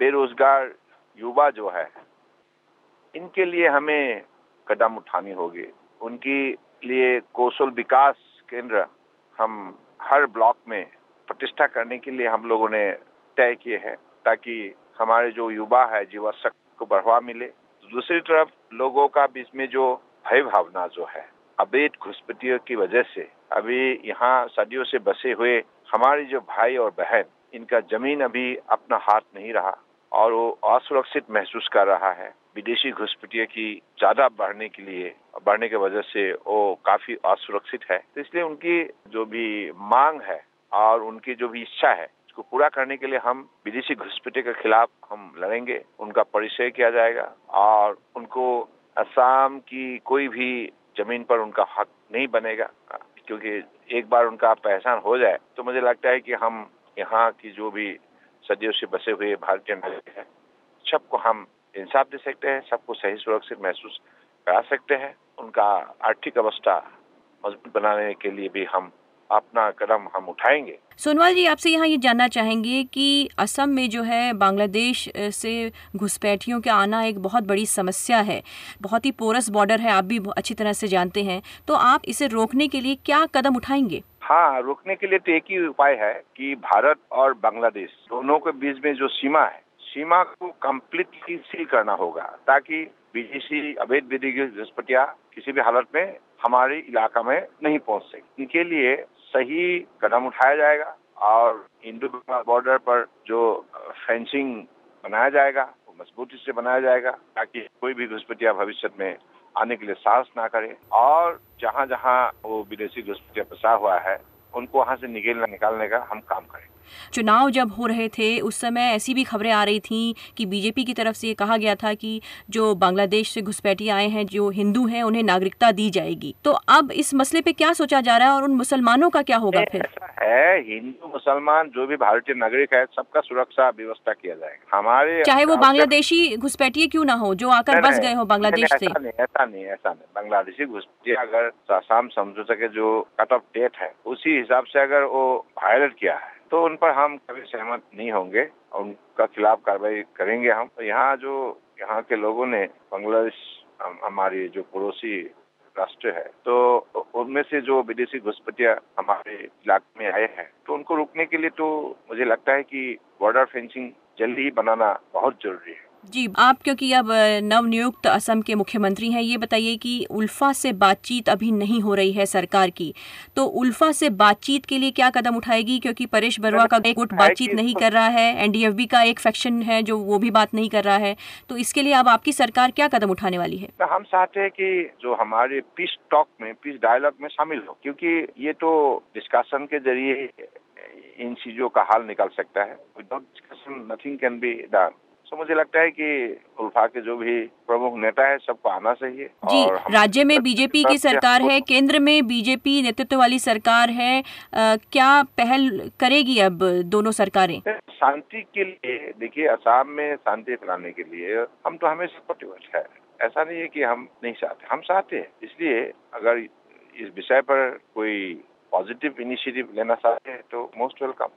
बेरोजगार युवा जो है, इनके लिए हमें कदम उठानी होगी। उनके लिए कौशल विकास केंद्र हम हर ब्लॉक में प्रतिष्ठा करने के लिए हम लोगों ने तय किए हैं, ताकि हमारे जो युवा है, युवा शक्ति को बढ़ावा मिले। दूसरी तरफ लोगों का बीच में जो भय भावना जो है, अवैध घुसपैठियों की वजह से अभी यहाँ सदियों से बसे हुए हमारे जो भाई और बहन, इनका जमीन अभी अपना हाथ नहीं रहा और वो असुरक्षित महसूस कर रहा है। विदेशी घुसपैठियों की ज्यादा बढ़ने की वजह से वो काफी असुरक्षित है। तो इसलिए उनकी जो भी मांग है और उनकी जो भी इच्छा है, उसको पूरा करने के लिए हम विदेशी घुसपैठियों के खिलाफ हम लड़ेंगे। उनका परिचय किया जाएगा और उनको असम की कोई भी जमीन पर उनका हक नहीं बनेगा, क्योंकि एक बार उनका पहचान हो जाए तो मुझे लगता है कि हम यहाँ की जो भी सदियों से बसे हुए भारतीय नागरिक हैं, सबको हम इंसाफ दे सकते हैं, सबको सही सुरक्षित महसूस करा सकते हैं। उनका आर्थिक अवस्था मजबूत बनाने के लिए भी हम अपना कदम हम उठाएंगे। सोनवाल जी, आपसे यहाँ ये जानना चाहेंगे कि असम में जो है बांग्लादेश से घुसपैठियों के आना एक बहुत बड़ी समस्या है। बहुत ही पोरस बॉर्डर है, आप भी अच्छी तरह से जानते हैं। तो आप इसे रोकने के लिए क्या कदम उठाएंगे? हाँ, रोकने के लिए तो एक ही उपाय है कि भारत और बांग्लादेश दोनों के बीच में जो सीमा है, सीमा को कम्प्लीटली सील करना होगा, ताकि विदेशी अवैध विदेशी घुसपैठिया किसी भी हालत में हमारे इलाका में नहीं पहुंच सके। इनके लिए सही कदम उठाया जाएगा और इंडो बॉर्डर पर जो फेंसिंग बनाया जाएगा वो मजबूती से बनाया जाएगा, ताकि कोई भी घुसपैठिया भविष्य में आने के लिए साहस ना करे। और जहाँ जहाँ वो विदेशी घुसपैठिया फंसा हुआ है, उनको वहाँ से निकालने का हम काम करें। चुनाव जब हो रहे थे उस समय ऐसी भी खबरें आ रही थी कि बीजेपी की तरफ से ये कहा गया था कि जो बांग्लादेश से घुसपैठी आए हैं, जो हिंदू हैं, उन्हें नागरिकता दी जाएगी। तो अब इस मसले पे क्या सोचा जा रहा है और उन मुसलमानों का क्या होगा फिर? ऐसा है, हिंदू मुसलमान जो भी भारतीय नागरिक है, सबका सुरक्षा व्यवस्था किया जाएगा। हमारे चाहे वो बांग्लादेशी घुसपैठी क्यों ना हो, जो आकर बस गए हो बांग्लादेश से। ऐसा नहीं। बांग्लादेशी घुसपैठिया अगर आसाम समझौते के जो कट ऑफ डेट है, उसी हिसाब से अगर वो वायलेट किया है, तो उन पर हम कभी सहमत नहीं होंगे और उनका खिलाफ कार्रवाई करेंगे हम। तो यहाँ के लोगों ने बांग्लादेश हमारी जो पड़ोसी राष्ट्र है, तो उनमें से जो विदेशी घुसपैठिया हमारे इलाके में आए हैं, तो उनको रोकने के लिए तो मुझे लगता है कि बॉर्डर फेंसिंग जल्दी ही बनाना बहुत जरूरी है। जी, आप क्योंकि अब नवनियुक्त असम के मुख्यमंत्री हैं, ये बताइए कि उल्फा से बातचीत अभी नहीं हो रही है सरकार की, तो उल्फा से बातचीत के लिए क्या कदम उठाएगी? क्योंकि परेश बरुआ का एक गुट बातचीत नहीं कर रहा है, एनडीएफबी का एक फैक्शन है जो वो भी बात नहीं कर रहा है, तो इसके लिए अब आपकी सरकार क्या कदम उठाने वाली है? हम चाहते हैं कि जो हमारे पीस टॉक में, पीस डायलॉग में शामिल हो, क्योंकि ये तो डिस्कशन के जरिए इन चीजों का हल निकल सकता है। Without discussion nothing can be done. तो मुझे लगता है कि उल्फा के जो भी प्रमुख नेता है, सबको आना चाहिए। जी, और राज्य में बीजेपी की सरकार है, केंद्र में बीजेपी नेतृत्व वाली सरकार है, क्या पहल करेगी अब दोनों सरकारें? शांति के लिए देखिए, असम में शांति फैलाने के लिए हम तो हमेशा सपोर्टिव है। ऐसा नहीं है कि हम नहीं चाहते, हम चाहते हैं। इसलिए अगर इस विषय पर कोई पॉजिटिव इनिशिएटिव लेना चाहते हैं तो मोस्ट वेलकम।